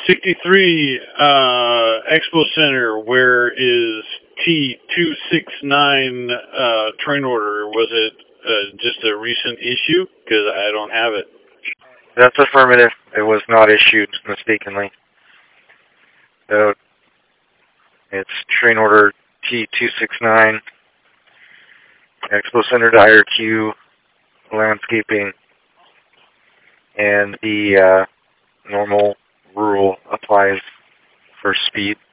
63, Expo Center, where is T269 train order? Was it just a recent issue? Because I don't have it. That's affirmative. It was not issued mistakenly. So it's train order T269, Expo Center to IRQ, landscaping, and the normal rule applies for speed.